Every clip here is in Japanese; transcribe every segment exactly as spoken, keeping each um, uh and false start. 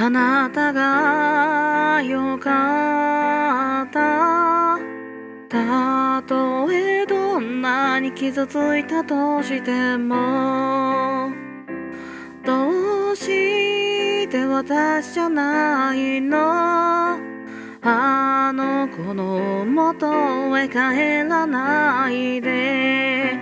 あなたがよかった。たとえどんなに傷ついたとしても、どうして私じゃないの？あの子の元へ帰らないで。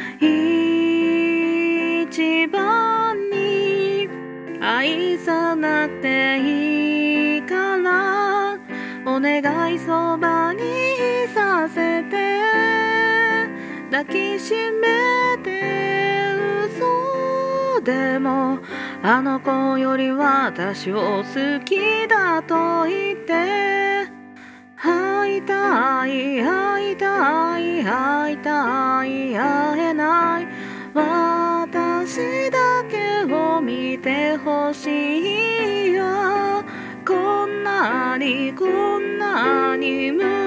一番に愛さなくていいからお願いそばにいさせて。抱きしめて嘘でもあの子より私を好きだと言って会いたい会いたい会いたい会えない私だけを見てほしいよ。こんなにこんなに無